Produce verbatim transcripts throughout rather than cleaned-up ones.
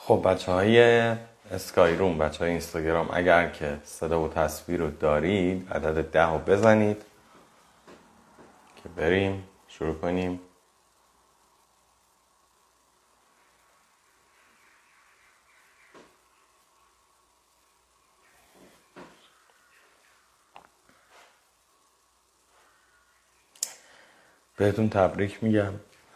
خب بچه های اسکای روم، بچه های اینستاگرام، اگر که صدا و تصویر رو دارید عدد ده رو بزنید که بریم شروع کنیم. بهتون تبریک میگم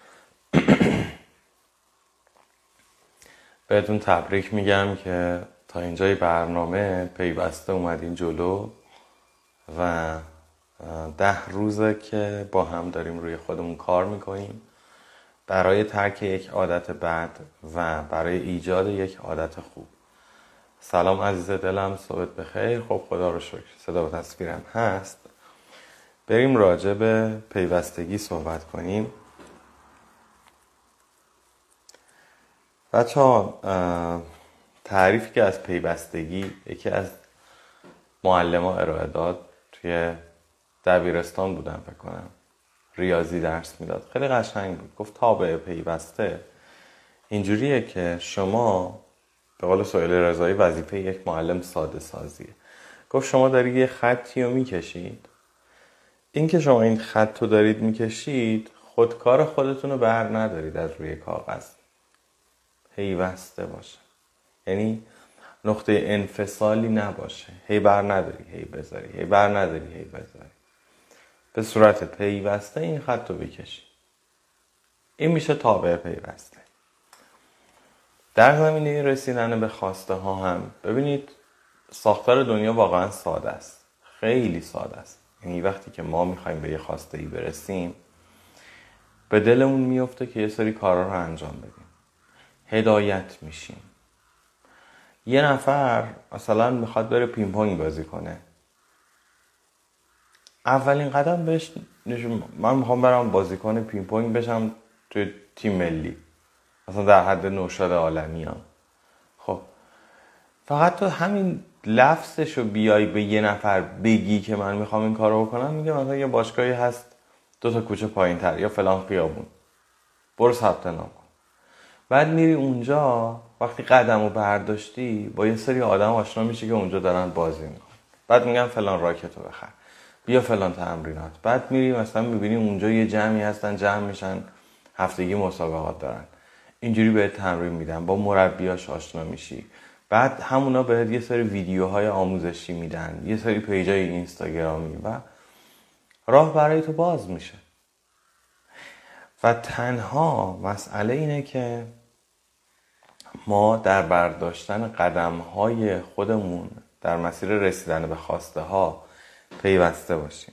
بهتون تبریک میگم که تا اینجای برنامه پیوسته اومدین جلو و ده روزه که با هم داریم روی خودمون کار میکنیم برای ترک یک عادت بد و برای ایجاد یک عادت خوب. سلام عزیز دلم، صبحت بخیر. خب خدا رو شکر صدا و تصویرم هست. بریم راجع به پیوستگی صحبت کنیم. بچه ها، تعریفی که از پیوستگی یکی از معلم ها ارائه داد، توی دبیرستان بودم فکر کنم، ریاضی درس میداد، خیلی قشنگ بود. گفت تابع پیوسته اینجوریه که شما، به قول سهیل رضایی، وظیفه یک معلم ساده سازیه. گفت شما دارید یه خطی رو میکشید، این که شما این خط رو دارید میکشید خودکار خودتون رو بر ندارید از روی کاغذ، پیوسته باشه، یعنی نقطه انفصالی نباشه، هی بر نداری هی بذاری، هی بر نداری هی بذاری، به صورت پیوسته این خط رو بکشی. این میشه تابع پیوسته. در زمینه رسیدن به خواسته ها هم ببینید ساختار دنیا واقعا ساده است، خیلی ساده است. یعنی وقتی که ما میخوایم به یه خواسته ای برسیم به دلمون میفته که یه سری کارا رو انجام بدیم، هدایت میشیم. یه نفر مثلا میخواد بره پینگ پونگ بازی کنه، اولین قدم بهش نشون من میخوام برم بازیکن پینگ پونگ بشم توی تیم ملی، مثلا در حد نوشاد عالمی هم. خب فقط تو همین لفظش رو بیای به یه نفر بگی که من میخوام این کار رو بکنم، میگه مثلا یه باشگاهی هست دو تا کوچه پایین تر یا فلان خیابون، برو ثبت نام کن. بعد میری اونجا، وقتی قدم رو برداشتی با یه سری آدم آشنا میشی که اونجا دارن بازی میکنن، بعد میگن فلان راکت رو بخر، بیا فلان تمرینات. بعد میری مثلا میبینی اونجا یه جمعی هستن، جمع میشن هفتگی مسابقات دارن، اینجوری بهت تمرین میدن، با مربیاش آشنا میشی. بعد همونا بهت یه سری ویدیوهای آموزشی میدن، یه سری پیجای اینستاگرامی، و راه برای تو باز میشه. و تنها مسئله اینه که ما در برداشتن قدم‌های خودمون در مسیر رسیدن به خواسته ها پیوسته باشیم.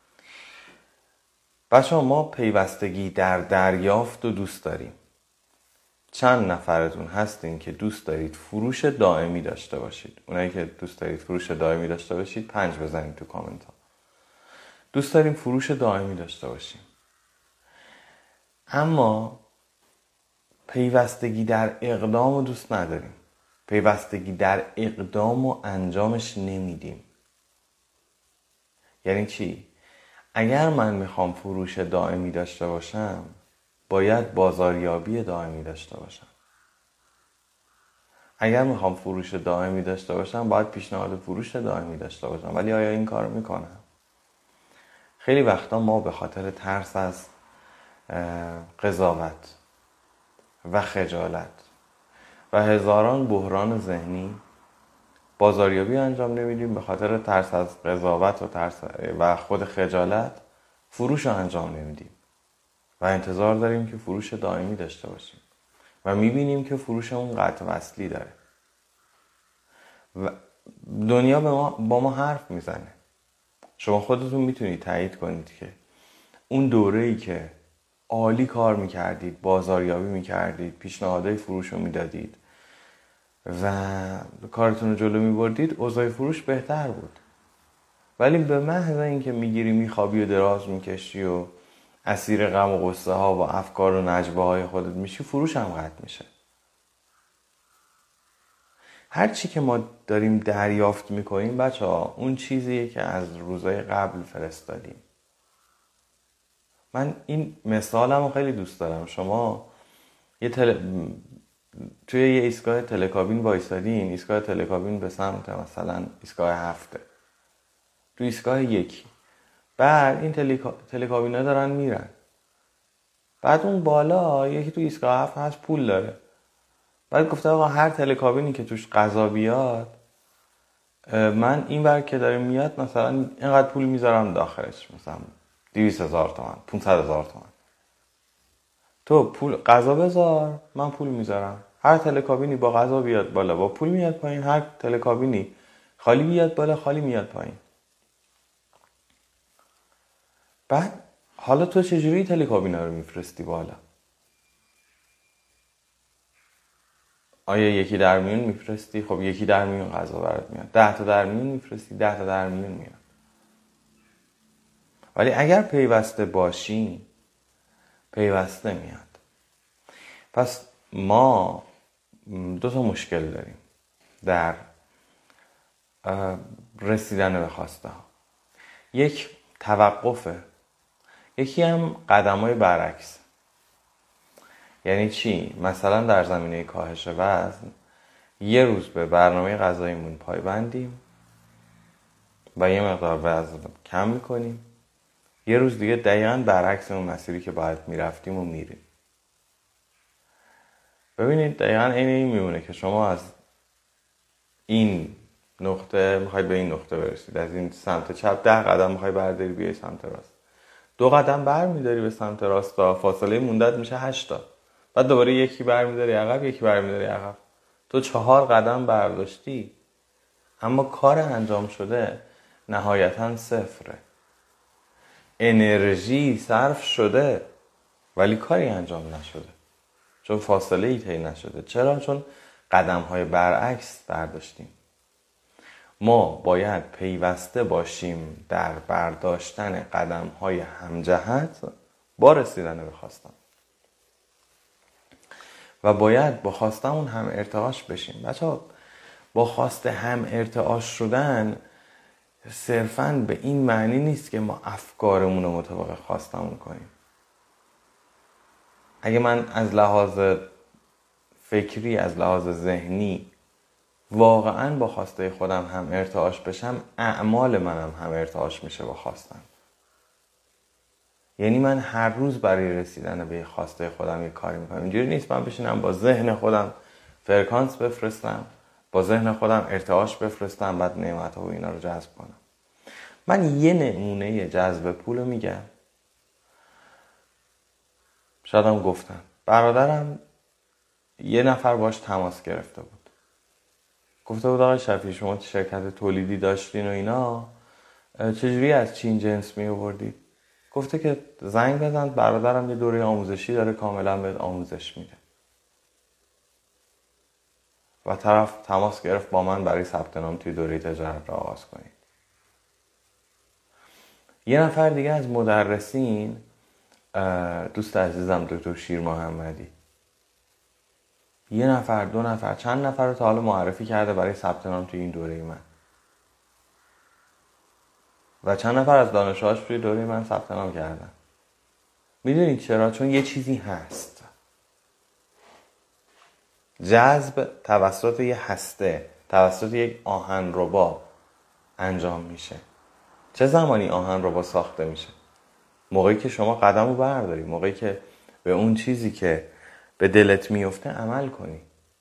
بچه‌ها، ما پیوستگی در دریافت و دوست داریم. چند نفرتون هستین که دوست دارید فروش دائمی داشته باشید؟ اونایی که دوست دارید فروش دائمی داشته باشید پنج بزنید تو کامنت ها. دوست داریم فروش دائمی داشته باشیم، اما پیوستگی در اقدام رو دوست نداریم. پیوستگی در اقدام و انجامش نمیدیم. یعنی چی؟ اگر من میخوام فروش دائمی داشته باشم باید بازاریابی دائمی داشته باشم. اگر میخوام فروش دائمی داشته باشم باید پیشنهاد فروش دائمی داشته باشم. ولی آیا این کار میکنم؟ خیلی وقتا ما به خاطر ترس از قضاوت و خجالت و هزاران بحران ذهنی بازاریابی انجام نمیدیم. به خاطر ترس از قضاوت و ترس و خود خجالت فروش انجام نمیدیم و انتظار داریم که فروش دائمی داشته باشیم و میبینیم که فروشمون قطع وصلی داره و دنیا با ما, با ما حرف میزنه. شما خودتون میتونید تایید کنید که اون دوره‌ای که عالی کار میکردید، بازاریابی میکردید، پیشنهادهای فروش رو میدادید و کارتون رو جلو میبردید، اوضاع فروش بهتر بود. ولی به محض اینکه میگیری میخوابی و دراز میکشی و اسیر غم و غصه ها و افکار و نجبه های خودت میشی، فروش هم قطع میشه. هر چی که ما داریم دریافت میکنیم بچه ها اون چیزیه که از روزای قبل فرستادیم. من این مثالم رو خیلی دوست دارم. شما یه, تل... توی یه ایستگاه تلکابین وایسادین، ایستگاه تلکابین به سمت مثلا ایستگاه هفته، تو ایستگاه یکی، بعد این تلکا... تلکابینا دارن میرن، بعد اون بالا یکی تو ایستگاه هفت هست پول داره، بعد گفته آقا هر تلکابینی که توش غذا بیاد من این ور که داره میاد مثلا اینقدر پول میذارم داخلش، مثلا دویست هزار تومن، پونصد هزار تومن، تو پول غذا بذار من پول میذارم. هر تلکابینی با غذا بیاد بالا با پول میاد پایین، هر تلکابینی خالی بیاد بالا خالی میاد پایین. بعد حالا تو چجوری تلکابینا رو میفرستی بالا؟ آیا یکی در میون میفرستی؟ خب یکی در میون غذا برات میاد. ده تا در میون میفرستی، ده تا در میون میاد. ولی اگر پیوسته باشی پیوسته میاد. پس ما دو تا مشکل داریم در رسیدن به خواسته ها. یک توقفه، یکی هم قدم‌های برعکس. یعنی چی؟ مثلا در زمینه کاهش وزن یه روز به برنامه غذاییمون پایبندیم و یه مقدار وزن کم میکنیم، یه روز دیگه دقیقاً برعکس اون مسیری که باید میرفتیم و میریم. ببینید دقیقاً این این میمونه که شما از این نقطه میخواید به این نقطه برسید، از این سمت چپ ده قدم میخوای برداری بیای سمت راست، دو قدم بر میداری به سمت راست تا فاصله موندت میشه هشت تا، بعد دوباره یکی بر میداری عقب یکی بر میداری عقب، تو چهار قدم برداشتی اما کار انجام شده نهایتاً صفره. انرژی صرف شده ولی کاری انجام نشده، چون فاصله ای طی نشده. چرا؟ چون قدم های برعکس برداشتیم. ما باید پیوسته باشیم در برداشتن قدم های همجهت با رسیدن به خواستم و باید با خواستمون هم ارتعاش بشیم. بچه‌ها با خواست هم ارتعاش شدن صرفاً به این معنی نیست که ما افکارمون رو مطابق خواستمون کنیم. اگه من از لحاظ فکری، از لحاظ ذهنی واقعاً با خواسته خودم هم ارتعاش بشم، اعمال منم هم ارتعاش میشه با خواستم. یعنی من هر روز برای رسیدن به خواسته خودم یه کاری میکنم. اینجوری نیست من بشینم با ذهن خودم فرکانس بفرستم، با ذهن خودم ارتعاش بفرستم، بعد نعمت‌ها و اینا رو جذب کنم. من یه نمونه جذب پول رو میگم. شاید هم گفتم برادرم یه نفر باش تماس گرفته بود، گفته بود آقای شفیعی شما شرکت تولیدی داشتین و اینا، چجوری از چین جنس می آوردید؟ گفته که زنگ بزن، برادرم یه دوره آموزشی داره کاملا بهت آموزش میده. و طرف تماس گرفت با من برای ثبت نام توی دوره تجارت را آغاز کنید. یه نفر دیگه از مدرسین، دوست عزیزم دکتر شیر محمدی، یه نفر دو نفر چند نفر رو تا حالا معرفی کرده برای ثبت نام توی این دوره من و چند نفر از دانشجوهاش توی دوره من ثبت نام کردن. میدونید چرا؟ چون یه چیزی هست. جذب توسط یه هسته، توسط یک آهنربا انجام میشه. چه زمانی آهنربا ساخته میشه؟ موقعی که شما قدم رو برداری، موقعی که به اون چیزی که به دلت میفته عمل کنی.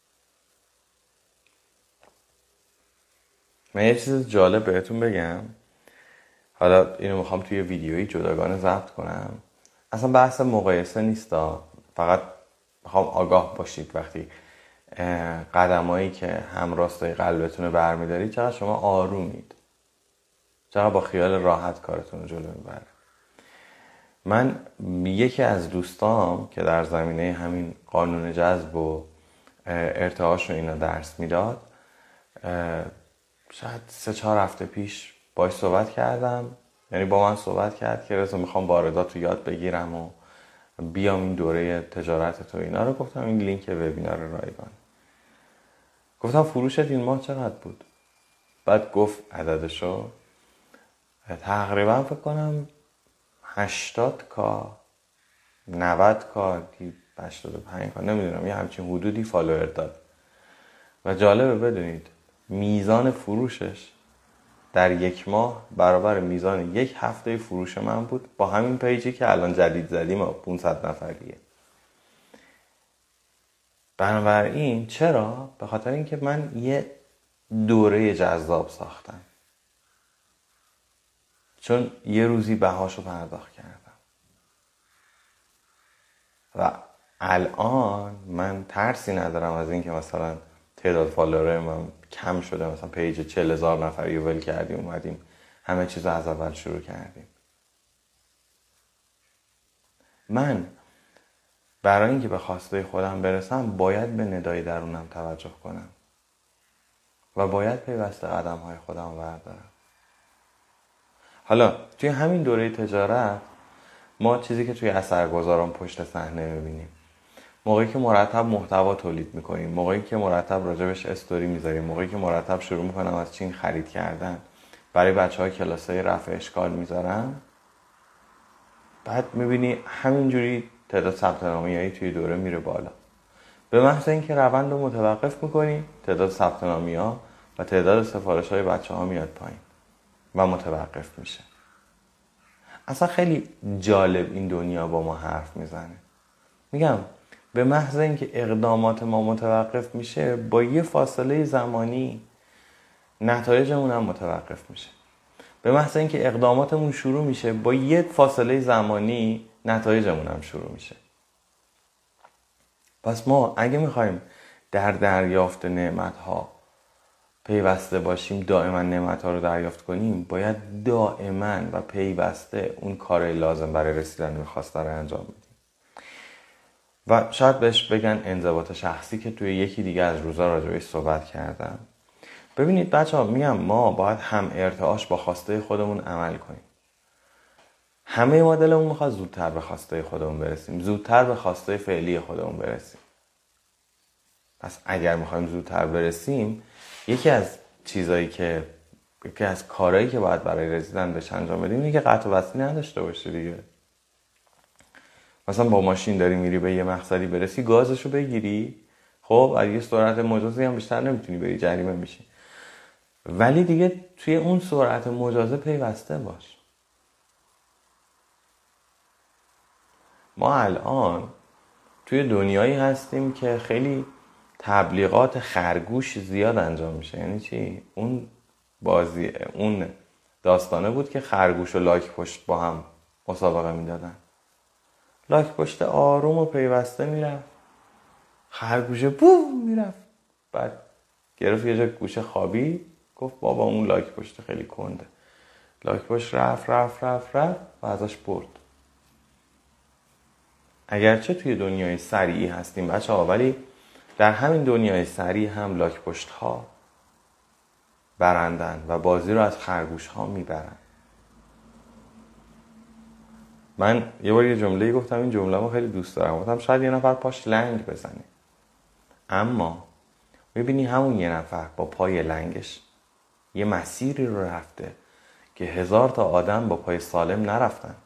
من یه چیز جالب بهتون بگم، حالا اینو میخوام توی ویدیویی جداگانه ضبط کنم. اصلا بحث مقایسه نیستا، فقط میخوام آگاه باشید وقتی قدمایی که هم راستای قلبتون رو برمیدارید چقدر شما آرومید، چقدر با خیال راحت کارتون رو جلو میبره. من یکی از دوستام که در زمینه همین قانون جذب و ارتعاش و اینا درس میداد، شاید سه چهار هفته پیش باش صحبت کردم، یعنی با من صحبت کرد که رضا میخوام واردات رو یاد بگیرم و بیام این دوره تجارت تو اینا رو. گفتم این لینک وبینار رایگان. گفتم فروشت این ماه چقدر بود؟ بعد گفت عددشو، تقریبا فکر کنم هشتاد کا نود کا هشتاد و پنج کان نمیدونم یه همچین حدودی فالوور داد و جالبه بدونید میزان فروشش در یک ماه برابر میزان یک هفته فروش من بود با همین پیجی که الان جدید زدیم پانصد نفریه. بنابراین چرا؟ به خاطر اینکه من یه دوره جذاب ساختم، چون یه روزی بهاشو پرداخت کردم و الان من ترسی ندارم از اینکه مثلا تعداد فالوور من کم شده، مثلا پیج چهل هزار نفری ول کردیم اومدیم همه چیز از اول شروع کردیم. من برای اینکه به خواسته خودم برسم باید به ندای درونم توجه کنم و باید پیوسته قدم های خودم بردارم. حالا توی همین دوره تجارت ما چیزی که توی اثرگذاران پشت صحنه میبینیم، موقعی که مرتب محتوا تولید میکنیم، موقعی که مرتب راجبش استوری میذاریم، موقعی که مرتب شروع میکنم از چین خرید کردن برای بچه های کلاسای رفع اشکال میذارم، بعد میبینی همینجوری تعداد ثبت نامیایی توی دوره میره بالا. به محض اینکه روند رو متوقف میکنی تعداد ثبت نامی‌ها و تعداد سفارش های بچه ها میاد پایین و متوقف میشه. اصلا خیلی جالب این دنیا با ما حرف میزنه. میگم به محض اینکه اقدامات ما متوقف میشه با یه فاصله زمانی نتایجمون هم متوقف میشه. به محض اینکه اقداماتمون شروع میشه با یه فاصله زمانی نتایجمون هم شروع میشه. پس ما اگه میخوایم در دریافت نعمت‌ها پیوسته باشیم، دائما نعمت‌ها رو دریافت کنیم، باید دائما و پیوسته اون کار لازم برای رسیدن به خواسته رو انجام بدیم. و شاید بهش بگن انضباط شخصی که توی یکی دیگه از روزا راجعش صحبت کردم. ببینید بچه‌ها، میگم ما باید هم ارتعاش با خواسته خودمون عمل کنیم. همه ما دلمون میخواد زودتر به خواسته خودمون برسیم، زودتر به خواسته فعلی خودمون برسیم. پس اگر میخوایم زودتر برسیم، یکی از چیزایی که یکی از کارهایی که باید برای رسیدن بهش انجام بدیم اینه که قطع و وصلی نداشته باشه دیگه. مثلا با ماشین داری میری به یه مقصدی برسی، گازشو بگیری، خب اگه سرعت مجازی هم بیشتر نمیتونی بری جریمه میشی، ولی دیگه توی اون سرعت مجازه پیوسته باش. ما الان توی دنیایی هستیم که خیلی تبلیغات خرگوش زیاد انجام میشه. یعنی چی؟ اون بازی اون داستانه بود که خرگوش و لاک پشت با هم مسابقه میدادن. لاک پشت آروم و پیوسته میرفت، خرگوش بو میرفت، بعد گرفت یه جا گوشه خوابی، گفت بابا اون لاک پشت خیلی کنده. لاک پشت رفت رفت رفت رفت و ازش برد. اگرچه توی دنیای سریعی هستیم بچه ها، ولی در همین دنیای سریع هم لاک پشت ها برندن و بازی رو از خرگوش ها میبرن. من یه بار یه جمله گفتم، این جمله رو خیلی دوست دارم، گفتم شاید یه نفر پاش لنگ بزنه، اما میبینی همون یه نفر با پای لنگش یه مسیری رو رفته که هزار تا آدم با پای سالم نرفتن.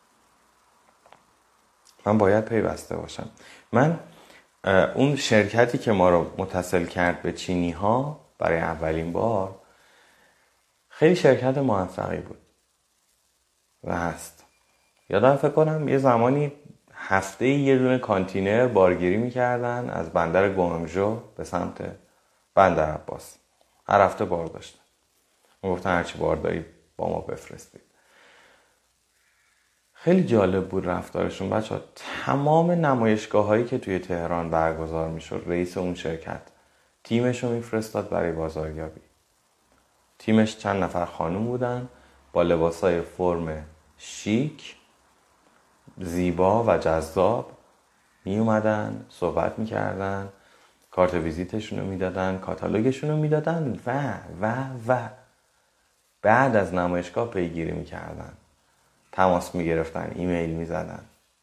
من باید پیوسته باشم. من اون شرکتی که ما رو متصل کرد به چینی ها برای اولین بار خیلی شرکت موفقی بود و هست. یادم فکر کنم یه زمانی هفته یه دونه کانتینر بارگیری میکردن از بندر گوانگژو به سمت بندر عباس. هر هفته بار داشتن. میگفتن هرچی بار دارید با ما بفرستید. خیلی جالب بود رفتارشون بچه ها. تمام نمایشگاه هایی که توی تهران برگزار میشد، رئیس اون شرکت تیمش رو میفرستاد برای بازاریابی. تیمش چند نفر خانوم بودن با لباسای فرم شیک، زیبا و جذاب، می اومدن صحبت میکردن، کارت ویزیتشون رو میدادن، کاتالوگشون رو میدادن و و و بعد از نمایشگاه پیگیری میکردن، تماس میگرفتن، ایمیل میزدن.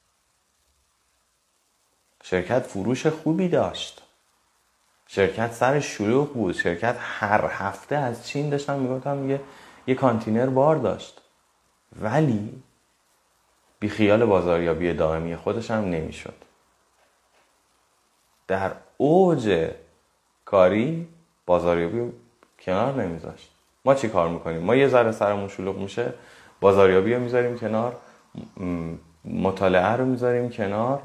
شرکت فروش خوبی داشت، شرکت سر شلوغ بود، شرکت هر هفته از چین داشتن میگفتن یه یه کانتینر بار داشت، ولی بی خیال بازاریابی دائمی خودش هم نمیشد. در اوج کاری بازاریابی کنار نمیذاشت. ما چی کار میکنیم؟ ما یه ذره سرمون شلوغ میشه بازاریابی رو میذاریم کنار، مطالعه رو میذاریم کنار،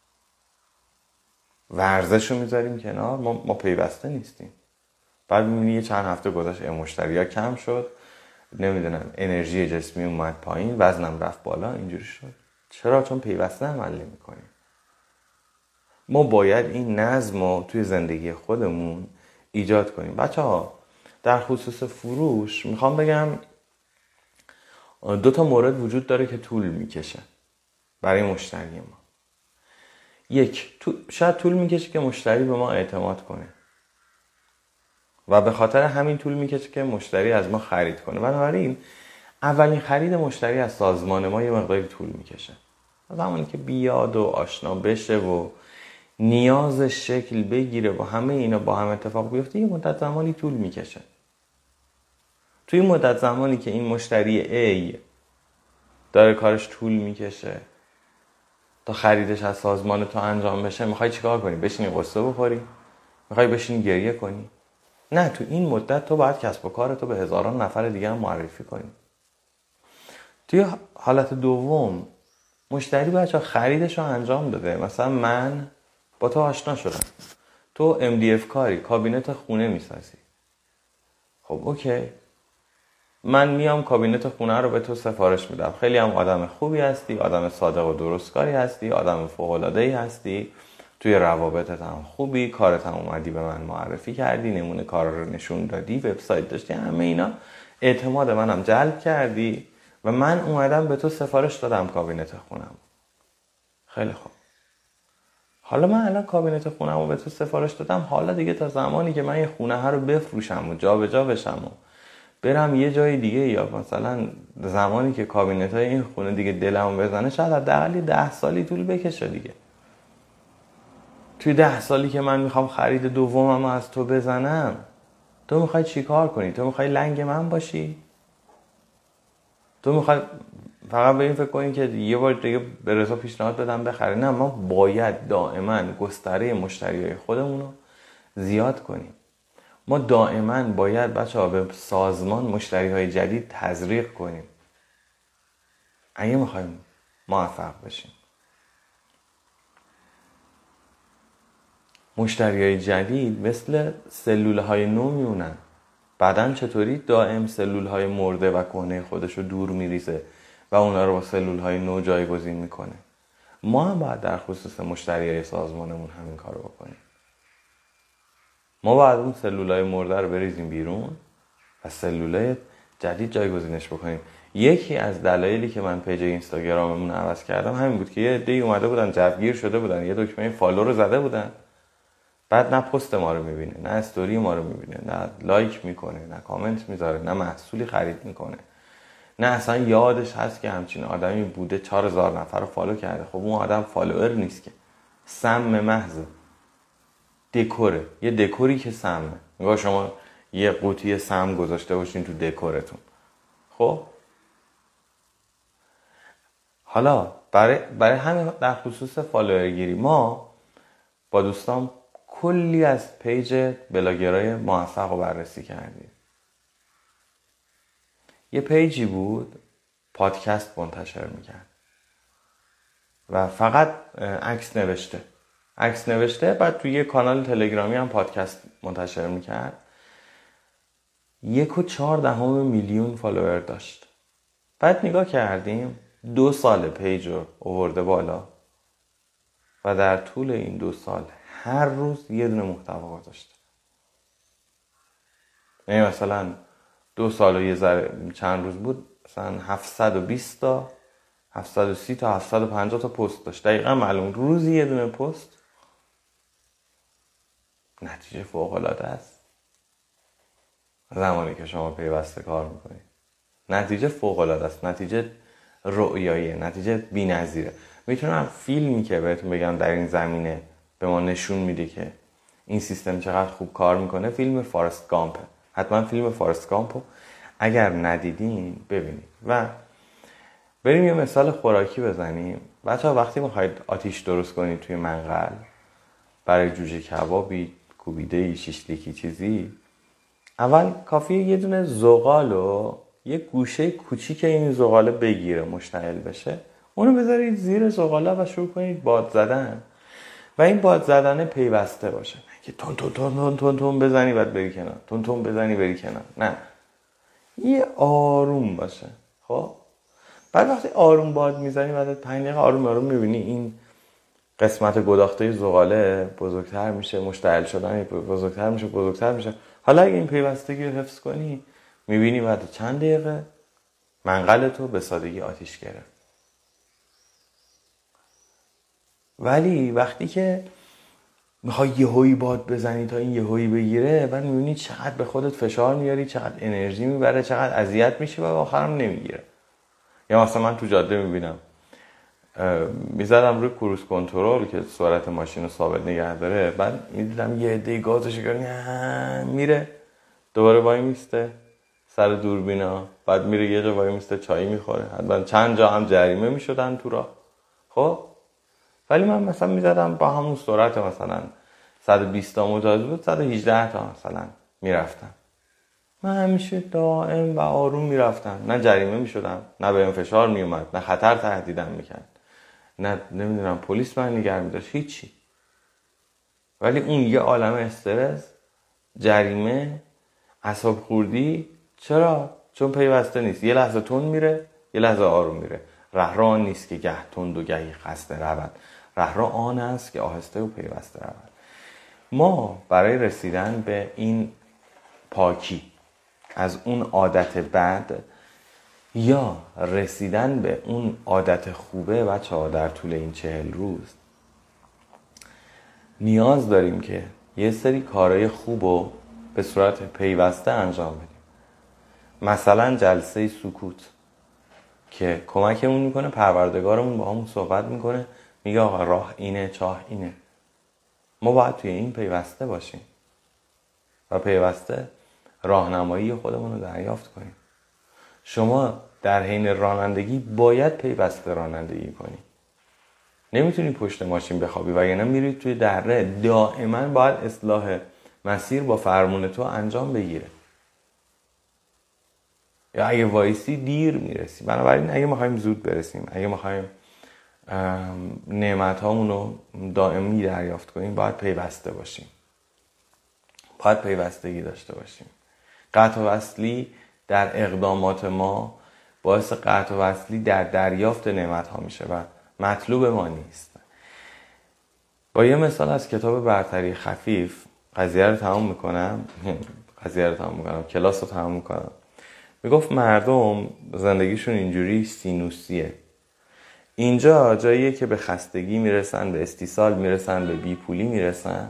ورزش رو میذاریم کنار. ما, ما پیوسته نیستیم. بعد میبینی یه چند هفته گذشت مشتری ها کم شد، نمیدونم انرژی جسمی اومد پایین، وزنم رفت بالا، اینجوری شد. چرا؟ چون پیوسته عمل نمی‌کنیم. ما باید این نظم رو توی زندگی خودمون ایجاد کنیم. بچه‌ها در خصوص فروش میخوام بگم دو تا مورد وجود داره که طول میکشه برای مشتری ما. یک، شاید طول میکشه که مشتری به ما اعتماد کنه و به خاطر همین طول میکشه که مشتری از ما خرید کنه. بنابراین اولین خرید مشتری از سازمان ما یه مقداری طول میکشه. زمانی که بیاد و آشنا بشه و نیازش شکل بگیره و همه اینا با هم اتفاق بیفته یه مدت زمانی طول میکشه. توی این مدت زمانی که این مشتری A داره کارش طول میکشه تا خریدش از سازمان تو انجام بشه، میخوای چیکار کنی؟ بشینی قصه بخوری؟ میخوای بشینی گریه کنی؟ نه، تو این مدت تو باید کسب و کارتو به هزاران نفر دیگه هم معرفی کنی. توی حالت دوم مشتری بچه خریدش رو انجام داده. مثلا من با تو آشنا شدم، تو ام دی اف کاری، کابینت خونه میسازی. خب اوکی، من میام کابینت خونه رو به تو سفارش میدم. خیلی هم آدم خوبی هستی، آدم صادق و درستکاری هستی، آدم فوق‌العاده‌ای هستی، توی روابطت هم خوبی، کارت هم اومدی به من معرفی کردی، نمونه کار رو نشون دادی، وبسایت داشتی، همه اینا اعتماد منم جلب کردی و من اومدم به تو سفارش دادم کابینت خونم. خیلی خوب، حالا من الان کابینت خونم رو به تو سفارش دادم، حالا دیگه تا زمانی که من یه خونه ها رو بفروشم و جا به جا بشم و برم یه جای دیگه، یا مثلا زمانی که کابینت های این خونه دیگه دلمو بزنه، شاید حداقل ده سالی طول بکشه دیگه. توی ده سالی که من میخوام خرید دومم از تو بزنم، تو میخوای چی کار کنی؟ تو میخوای لنگ من باشی؟ تو میخوای فقط به این فکر کنی که یه بار دیگه به رضا پیشنهاد بدم بخره؟ نه، ما باید دائما گستره مشتریای خودمون رو زیاد کنیم. ما دائما باید بچه‌ها به سازمان مشتریهای جدید تزریق کنیم اگه میخوایم موفق بشیم. مشتریهای جدید مثل سلول های نو میمونن. بدن چطوری دائم سلول های مرده و کهنه خودش رو دور میریزه و اونا رو با سلول های نو جایگزین میکنه. ما هم باید در خصوص مشتریای سازمانمون همین کار رو بکنیم. ما باید اون سلول های مرده رو بریزیم بیرون و سلول های جدید جایگزینش بکنیم. یکی از دلایلی که من پیج اینستاگراممون عوض کردم همین بود که یه عده‌ای اومده بودن جوگیر شده بودن، یه دکمه فالو رو زده بودن، بعد نه پست ما رو میبینه، نه استوری ما رو میبینه، نه لایک میکنه، نه کامنت میذاره، نه محصولی خرید میکنه، نه اصلا یادش هست که همچین آدمی بوده چهار هزار نفر رو فالو کرده. خب اون آدم فالوور نیست که، سم محض دکوره، یه دکوری که سمه. نگاه شما یه قوطی سم گذاشته باشین تو دکورتون. خب حالا برای برای همین در خصوص فالوور گیری ما با دوستان کلی از پیج بلاگرای موفق رو بررسی کردیم. یه پیجی بود پادکست منتشر میکرد و فقط عکس نوشته عکس نوشته بعد توی یه کانال تلگرامی هم پادکست منتشر میکرد. یک و چهار دهم میلیون فالوور داشت. بعد نگاه کردیم دو سال پیج رو آورده بالا و در طول این دو سال هر روز یه دونه محتوا گذاشته. یعنی مثلا دو سال و یه ذره چند روز بود، مثلا هفتصد و بیست تا هفتصد و سی تا هفتصد و پنجاه تا پست داشت. دقیقا معلوم روزی یه دونه پست. نتیجه فوق العاده است زمانی که شما پیوسته کار میکنید. نتیجه فوق العاده است، نتیجه رؤیاییه، نتیجه بی‌نظیره. میتونم فیلمی که بهتون بگم در این زمینه به ما نشون میده که این سیستم چقدر خوب کار میکنه، فیلم فارست گامپه. حتما فیلم فارست گامپو اگر ندیدین ببینید. و بریم یه مثال خوراکی بزنیم. بچه‌ها وقتی میخواید آتیش درست کنید توی منقل، برای جوجه کبابی، کوبیده‌ای، شیشلیکی چیزی، اول کافیه یه دونه زغالو یه گوشه کوچیک این زغاله بگیره، مشتعل بشه، اونو بذارید زیر زغاله و شروع کنید باد زدن و این باد زدن پیوسته باشه، که تون تون تون تون تون تون بزنی بعد بری کنار، تون تون بزنی بری کنار، نه، یه آروم باشه. خب بعد وقتی آروم باد میزنی بعد پنج دقیقه آروم آروم میبینی این قسمت گداخته زغاله بزرگتر میشه، مشتعل شدن بزرگتر میشه بزرگتر میشه. حالا اگه این پیوستگی رو حفظ کنی میبینی بعد چند دقیقه منقل تو به سادگی آتیش گرفت. ولی وقتی که میخوای یهویی باد بزنی تا این یهویی بگیره، بعد میبینی چقدر به خودت فشار میاری، چقدر انرژی میبره، چقدر اذیت میشی و آخرم نمیگیره. یا مثلا من تو جاده میبینم میزدم روی کروز کنترل که سرعت ماشین رو ثابت نگه داره، بعد میدیدم یه عده گازش کنه میره، دوباره وای میسته سر دوربینا، بعد میره یه جا وای میسته چای میخوره، حتما چند جا هم جریمه میشدن تو راه. خب ولی من مثلا میزدم با همون سرعت مثلا صد و بیست تا مجاز بود، صد و هجده تا مثلا میرفتم، من همیشه دائم و آروم میرفتم، نه جریمه میشدم، نه بهم فشار میومد، نه خطر تهدیدم میکرد، نه نمیدونم پلیس من نگه میداشت، هیچی. ولی اون یه عالم استرس، جریمه، اعصاب خوردی، چرا؟ چون پیوسته نیست. یه لحظه تون میره، یه لحظه آروم میره. رهرو آن نیست که گه تند و گهی خسته رود، رهرو آن است که آهسته و پیوسته رود. ما برای رسیدن به این پاکی از اون عادت بد یا رسیدن به اون عادت خوبه بچه ها در طول این چهل روز نیاز داریم که یه سری کارهای خوب رو به صورت پیوسته انجام بدیم. مثلا جلسه سکوت که کمکمون میکنه، پروردگارمون با همون صحبت میکنه، میگه آقا راه اینه، چاه اینه. ما باید توی این پیوسته باشیم و پیوسته راهنمایی خودمون رو دریافت کنیم. شما در حین رانندگی باید پیوسته رانندگی کنی. نمیتونی پشت ماشین بخوابی و یعنی میری توی دره، دائما باید اصلاح مسیر با فرمون تو انجام بگیره. یا اگه وایسی دیر میرسی. بنابراین اگه میخوایم زود برسیم، اگه میخوایم نعمت هامون رو دائمی دریافت کنیم، باید پیوسته باشیم، باید پیوستگی داشته باشیم. قطع و وصلی در اقدامات ما باعث قطع و وصلی در دریافت نعمت ها میشه و مطلوب ما نیست. با یه مثال از کتاب برتری خفیف قضیه رو تمام میکنم قضیه رو تمام میکنم کلاس رو تمام میکنم. میگفت مردم زندگیشون اینجوری سینوسیه. اینجا جاییه که به خستگی میرسن، به استیصال میرسن، به بیپولی میرسن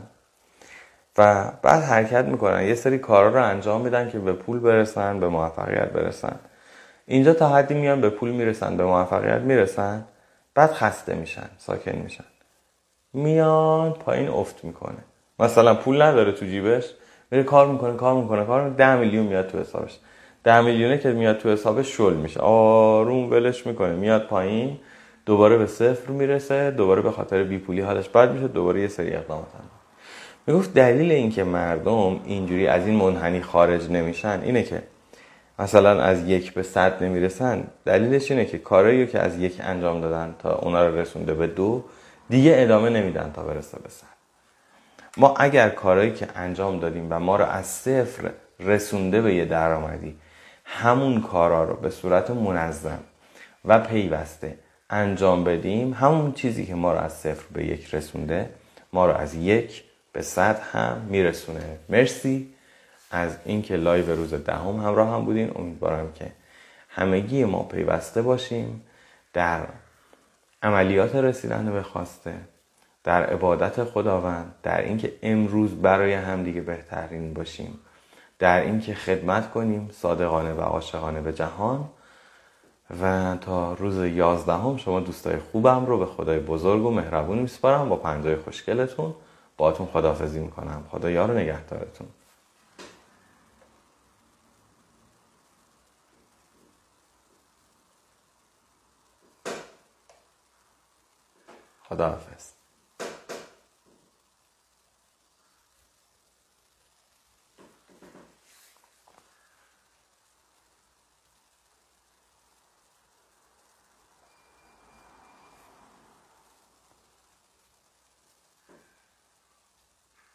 و بعد حرکت میکنن، یه سری کارا رو انجام میدن که به پول برسن، به موفقیت برسن. اینجا تا حدی میان به پول میرسن، به موفقیت میرسن، بعد خسته میشن، ساکن میشن، میان پایین افت میکنه. مثلا پول نداره تو جیبش، میره کار میکنه کار میکنه کار میکنه ده میلیون میاد تو حسابش. ده میلیونه که میاد تو حسابش شل میشه، آروم ولش میکنه، میاد پایین، دوباره به صفر میرسه، دوباره به خاطر بیپولی حالش بد میشه، دوباره یه سری اقدامات انجام. میگفت دلیل این که مردم اینجوری از این منحنی خارج نمیشن اینه که مثلا از یک به صد نمیرسن. دلیلش اینه که کارایی که از یک انجام دادن تا اونا رو رسونده به دو، دیگه ادامه نمیدن تا برسه به صد. ما اگر کارایی که انجام دادیم و ما رو از صفر رسونده به یه درآمدی، همون کارا رو به صورت منظم و پیوسته انجام بدیم، همون چیزی که ما رو از صفر به یک رسونده، ما رو از یک به صد هم میرسونه. مرسی از اینکه لایو روز دهم همراه هم بودین. امیدوارم که همگی ما پیوسته باشیم در عملیات رسیدن به خواسته، در عبادت خداوند، در اینکه امروز برای همدیگه بهترین باشیم، در اینکه خدمت کنیم صادقانه و عاشقانه به جهان. و تا روز یازدهم شما دوستای خوبم رو به خدای بزرگ و مهربون میسپارم. با پنجای خوشگلتون باهاتون خداحافظی میکنم. خدا یار و نگهدارتون. خداحافظ.